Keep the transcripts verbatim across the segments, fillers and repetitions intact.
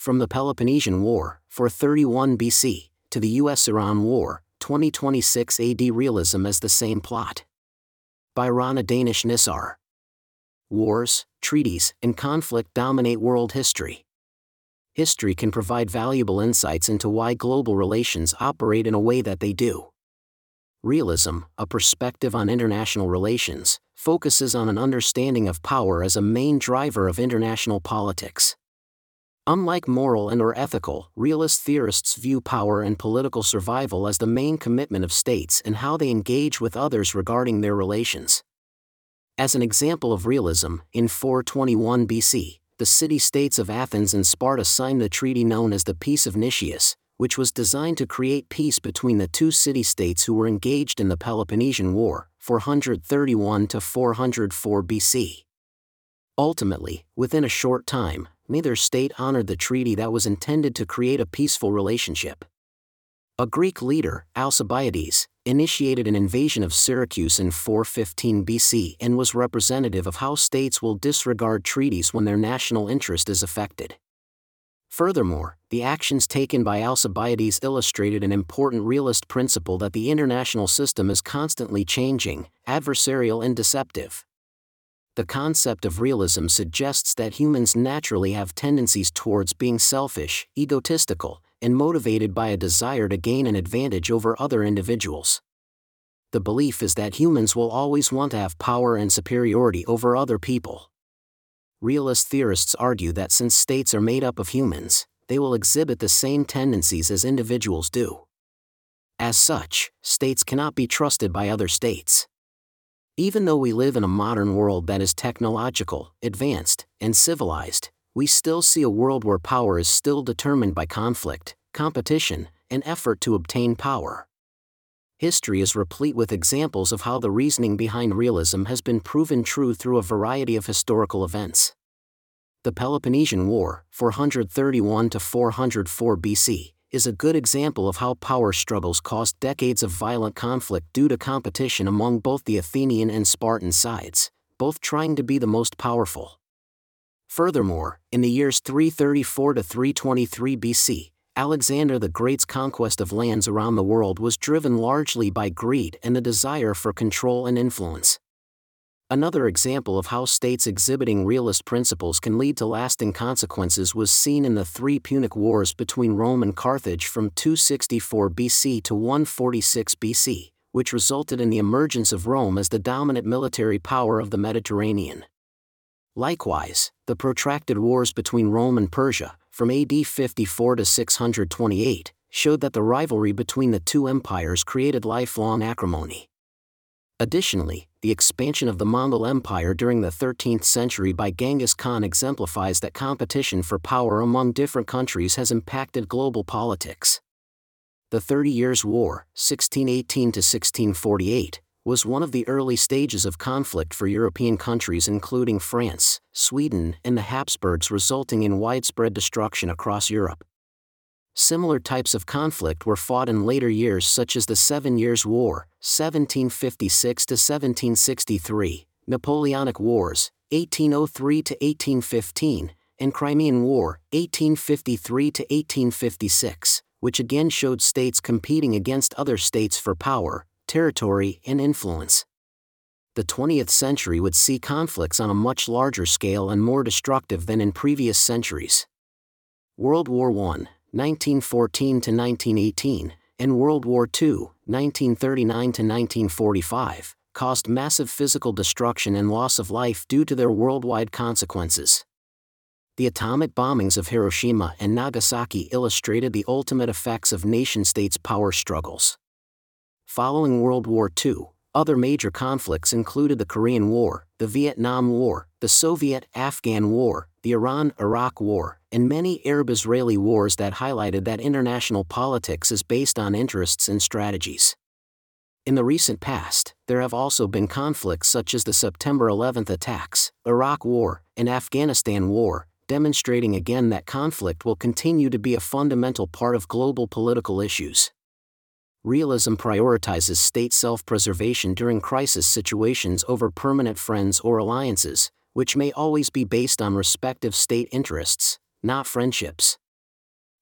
From the Peloponnesian War, four thirty-one B C, to the U S-Iran War, twenty twenty-six A D, realism as the same plot. By Rana Danish Nissar. Wars, treaties, and conflict dominate world history. History can provide valuable insights into why global relations operate in a way that they do. Realism, a perspective on international relations, focuses on an understanding of power as a main driver of international politics. Unlike moral and or ethical, realist theorists view power and political survival as the main commitment of states and how they engage with others regarding their relations. As an example of realism, in four twenty-one B C, the city-states of Athens and Sparta signed the treaty known as the Peace of Nicias, which was designed to create peace between the two city-states who were engaged in the Peloponnesian War, four thirty-one to four oh four B C. Ultimately, within a short time, neither state honored the treaty that was intended to create a peaceful relationship. A Greek leader, Alcibiades, initiated an invasion of Syracuse in four fifteen B C and was representative of how states will disregard treaties when their national interest is affected. Furthermore, the actions taken by Alcibiades illustrated an important realist principle that the international system is constantly changing, adversarial and deceptive. The concept of realism suggests that humans naturally have tendencies towards being selfish, egotistical, and motivated by a desire to gain an advantage over other individuals. The belief is that humans will always want to have power and superiority over other people. Realist theorists argue that since states are made up of humans, they will exhibit the same tendencies as individuals do. As such, states cannot be trusted by other states. Even though we live in a modern world that is technological, advanced, and civilized, we still see a world where power is still determined by conflict, competition, and effort to obtain power. History is replete with examples of how the reasoning behind realism has been proven true through a variety of historical events. The Peloponnesian War, four thirty-one to four oh four B C, is a good example of how power struggles caused decades of violent conflict due to competition among both the Athenian and Spartan sides, both trying to be the most powerful. Furthermore, in the years three thirty-four to three twenty-three B C, Alexander the Great's conquest of lands around the world was driven largely by greed and the desire for control and influence. Another example of how states exhibiting realist principles can lead to lasting consequences was seen in the three Punic Wars between Rome and Carthage from two sixty-four B C to one forty-six B C, which resulted in the emergence of Rome as the dominant military power of the Mediterranean. Likewise, the protracted wars between Rome and Persia, from A D fifty-four to six twenty-eight, showed that the rivalry between the two empires created lifelong acrimony. Additionally, the expansion of the Mongol Empire during the thirteenth century by Genghis Khan exemplifies that competition for power among different countries has impacted global politics. The Thirty Years' War, sixteen eighteen to sixteen forty-eight, was one of the early stages of conflict for European countries including France, Sweden, and the Habsburgs, resulting in widespread destruction across Europe. Similar types of conflict were fought in later years such as the Seven Years' War, seventeen fifty-six to seventeen sixty-three, Napoleonic Wars, eighteen oh three to eighteen fifteen, and Crimean War, eighteen fifty-three to eighteen fifty-six, which again showed states competing against other states for power, territory, and influence. The twentieth century would see conflicts on a much larger scale and more destructive than in previous centuries. World War One, nineteen fourteen to nineteen eighteen, and World War Two, nineteen thirty-nine to nineteen forty-five, caused massive physical destruction and loss of life due to their worldwide consequences. The atomic bombings of Hiroshima and Nagasaki illustrated the ultimate effects of nation-states' power struggles. Following World War Two, other major conflicts included the Korean War, the Vietnam War, the Soviet-Afghan War, the Iran-Iraq War, and many Arab-Israeli wars that highlighted that international politics is based on interests and strategies. In the recent past, there have also been conflicts such as the September eleventh attacks, Iraq War, and Afghanistan War, demonstrating again that conflict will continue to be a fundamental part of global political issues. Realism prioritizes state self-preservation during crisis situations over permanent friends or alliances, which may always be based on respective state interests, not friendships.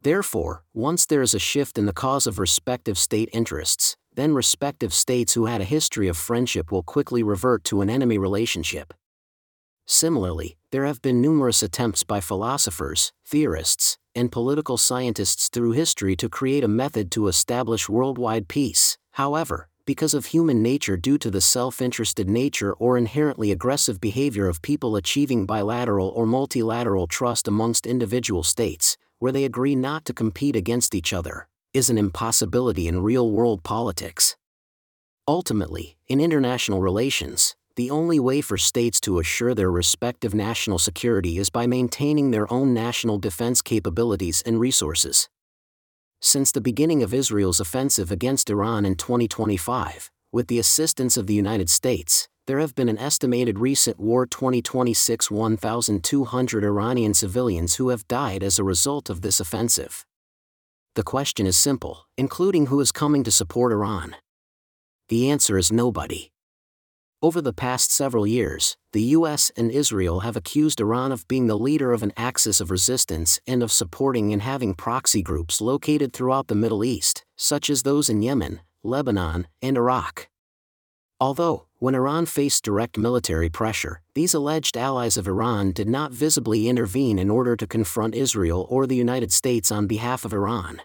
Therefore, once there is a shift in the cause of respective state interests, then respective states who had a history of friendship will quickly revert to an enemy relationship. Similarly, there have been numerous attempts by philosophers, theorists, and political scientists through history to create a method to establish worldwide peace. However, because of human nature due to the self-interested nature or inherently aggressive behavior of people achieving bilateral or multilateral trust amongst individual states, where they agree not to compete against each other, is an impossibility in real-world politics. Ultimately, in international relations, the only way for states to assure their respective national security is by maintaining their own national defense capabilities and resources. Since the beginning of Israel's offensive against Iran in twenty twenty-five, with the assistance of the United States, there have been an estimated recent war twenty twenty-six one thousand two hundred Iranian civilians who have died as a result of this offensive. The question is simple, including who is coming to support Iran. The answer is nobody. Over the past several years, the U S and Israel have accused Iran of being the leader of an axis of resistance and of supporting and having proxy groups located throughout the Middle East, such as those in Yemen, Lebanon, and Iraq. Although, when Iran faced direct military pressure, these alleged allies of Iran did not visibly intervene in order to confront Israel or the United States on behalf of Iran.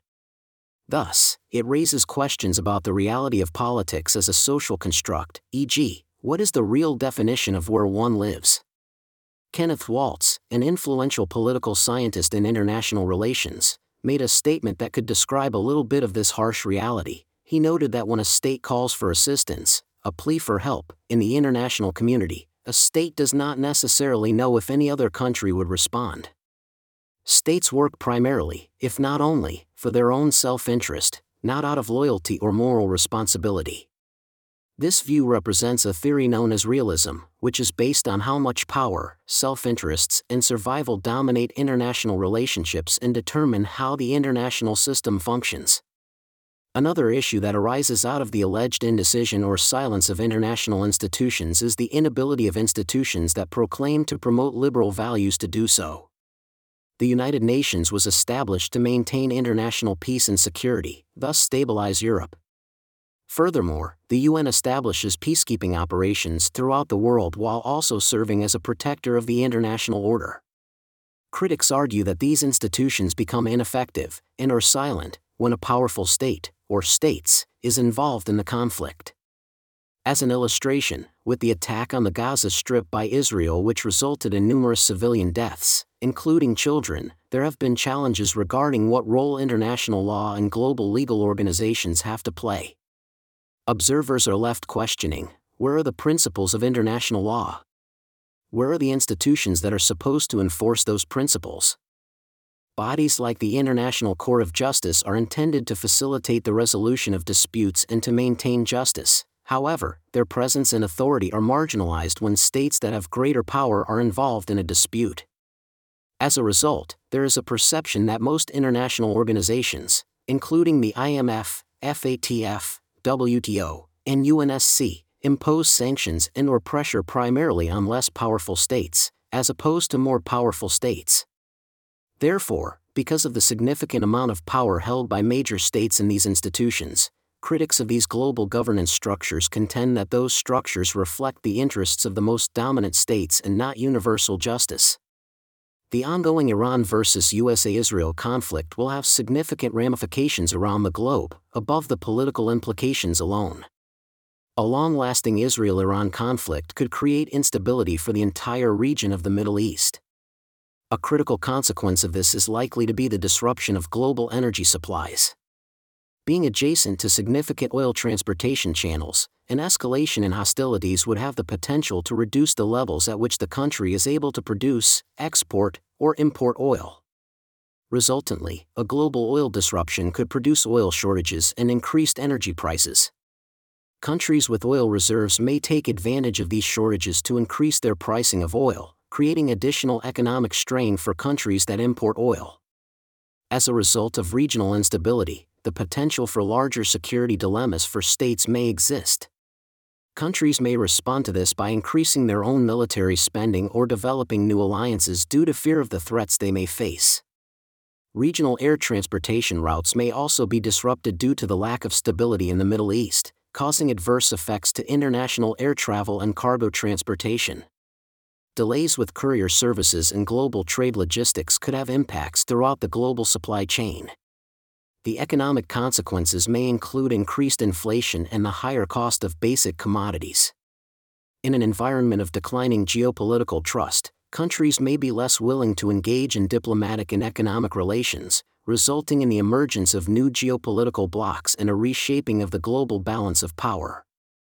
Thus, it raises questions about the reality of politics as a social construct, for example, what is the real definition of where one lives? Kenneth Waltz, an influential political scientist in international relations, made a statement that could describe a little bit of this harsh reality. He noted that when a state calls for assistance, a plea for help, in the international community, a state does not necessarily know if any other country would respond. States work primarily, if not only, for their own self-interest, not out of loyalty or moral responsibility. This view represents a theory known as realism, which is based on how much power, self-interests, and survival dominate international relationships and determine how the international system functions. Another issue that arises out of the alleged indecision or silence of international institutions is the inability of institutions that proclaim to promote liberal values to do so. The United Nations was established to maintain international peace and security, thus stabilize Europe. Furthermore, the U N establishes peacekeeping operations throughout the world while also serving as a protector of the international order. Critics argue that these institutions become ineffective, and are silent, when a powerful state, or states, is involved in the conflict. As an illustration, with the attack on the Gaza Strip by Israel which resulted in numerous civilian deaths, including children, there have been challenges regarding what role international law and global legal organizations have to play. Observers are left questioning, where are the principles of international law? Where are the institutions that are supposed to enforce those principles? Bodies like the International Court of Justice are intended to facilitate the resolution of disputes and to maintain justice. However, their presence and authority are marginalized when states that have greater power are involved in a dispute. As a result, there is a perception that most international organizations, including the I M F, F A T F, W T O, and U N S C, impose sanctions and or pressure primarily on less powerful states, as opposed to more powerful states. Therefore, because of the significant amount of power held by major states in these institutions, critics of these global governance structures contend that those structures reflect the interests of the most dominant states and not universal justice. The ongoing Iran versus U S A-Israel conflict will have significant ramifications around the globe, above the political implications alone. A long-lasting Israel-Iran conflict could create instability for the entire region of the Middle East. A critical consequence of this is likely to be the disruption of global energy supplies. Being adjacent to significant oil transportation channels, an escalation in hostilities would have the potential to reduce the levels at which the country is able to produce, export, or import oil. Resultantly, a global oil disruption could produce oil shortages and increased energy prices. Countries with oil reserves may take advantage of these shortages to increase their pricing of oil, creating additional economic strain for countries that import oil. As a result of regional instability, the potential for larger security dilemmas for states may exist. Countries may respond to this by increasing their own military spending or developing new alliances due to fear of the threats they may face. Regional air transportation routes may also be disrupted due to the lack of stability in the Middle East, causing adverse effects to international air travel and cargo transportation. Delays with courier services and global trade logistics could have impacts throughout the global supply chain. The economic consequences may include increased inflation and the higher cost of basic commodities. In an environment of declining geopolitical trust, countries may be less willing to engage in diplomatic and economic relations, resulting in the emergence of new geopolitical blocs and a reshaping of the global balance of power.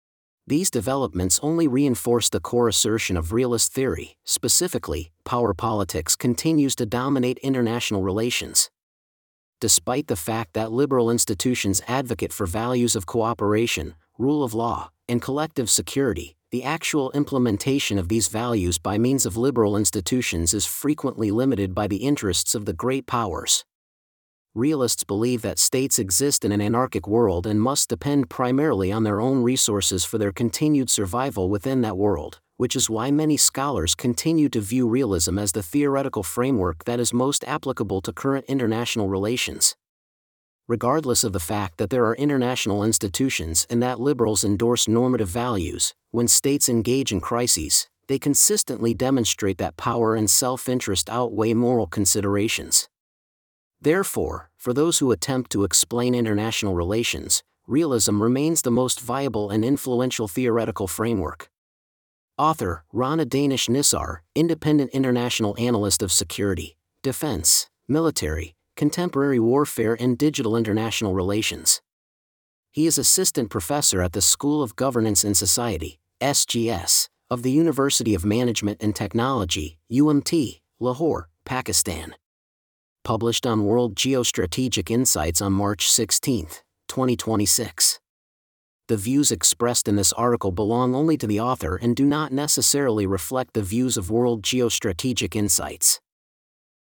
These developments only reinforce the core assertion of realist theory, specifically, power politics continues to dominate international relations. Despite the fact that liberal institutions advocate for values of cooperation, rule of law, and collective security, the actual implementation of these values by means of liberal institutions is frequently limited by the interests of the great powers. Realists believe that states exist in an anarchic world and must depend primarily on their own resources for their continued survival within that world, which is why many scholars continue to view realism as the theoretical framework that is most applicable to current international relations. Regardless of the fact that there are international institutions and that liberals endorse normative values, when states engage in crises, they consistently demonstrate that power and self-interest outweigh moral considerations. Therefore, for those who attempt to explain international relations, realism remains the most viable and influential theoretical framework. Author, Rana Danish Nissar, independent international analyst of security, defense, military, contemporary warfare and digital international relations. He is assistant professor at the School of Governance and Society, S G S, of the University of Management and Technology, U M T, Lahore, Pakistan. Published on World Geostrategic Insights on March sixteenth, twenty twenty-six. The views expressed in this article belong only to the author and do not necessarily reflect the views of World Geostrategic Insights.